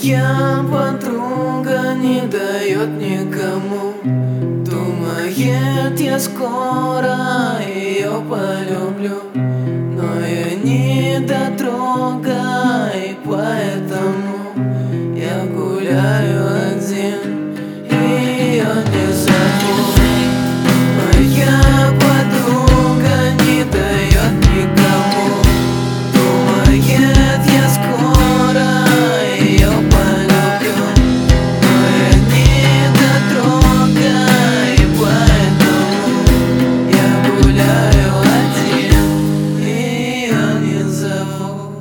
Моя подруга не дает никому. Думает, я скоро ее полюблю, но я не дотрога, и поэтому я гуляю один, ее не зову. Моя подруга не дает никому. Думает, я скоро ее полюблю, но я не дотрога, и поэтому я гуляю один, ее не зову.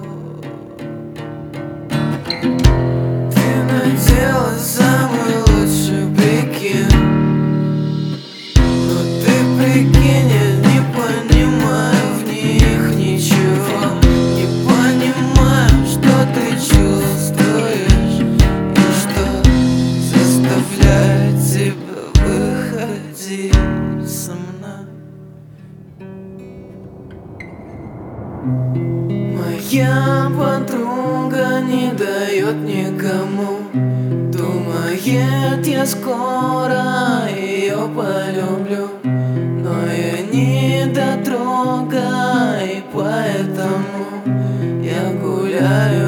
Ты надела самый лучший бикини, но ты прикинь, я не понимаю в них ничего. Не понимаю, что ты чувствуешь и что заставляет тебя выходить со мной. Моя подруга не дает никому. Думает, я скоро ее полюблю, но я не дотрога, и поэтому я гуляю